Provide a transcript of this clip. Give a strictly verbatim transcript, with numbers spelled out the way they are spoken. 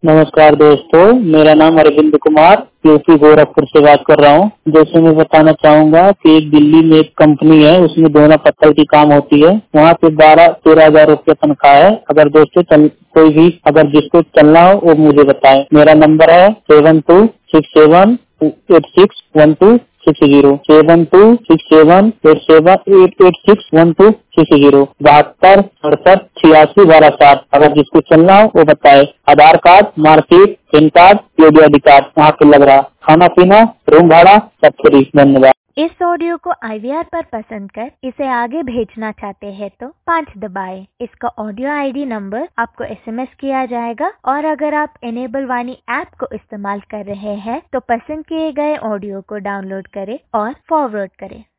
नमस्कार दोस्तों, मेरा नाम अरविंद कुमार यूपी गोरखपुर से बात कर रहा हूँ। जैसे मैं बताना चाहूँगा कि एक दिल्ली में एक कंपनी है, उसमें दोना पत्थर की काम होती है। वहाँ पे बारह तेरह हजार रूपये तनख्वाह है। अगर दोस्तों चल, कोई भी अगर जिसको चलना हो वो मुझे बताए। मेरा नंबर है seven two six seven eight six one two six zero seven two six seven eight seven eight eight six one two six zero बहत्तर सड़सठ छियासी बारह सात। अगर जिसको चलना हो वो बताए। Aadhaar card, marksheet, PAN card, POD I D card वहाँ पे लग रहा। खाना पीना, रूम भाड़ा सब फ्री। धन्यवाद। इस ऑडियो को आई वी आर पर पसंद कर इसे आगे भेजना चाहते हैं तो पाँच दबाएं। इसका ऑडियो आई डी नंबर आपको एस एम एस किया जाएगा और अगर आप एनेबल वाणी ऐप को इस्तेमाल कर रहे हैं तो पसंद किए गए ऑडियो को डाउनलोड करें और फॉरवर्ड करें।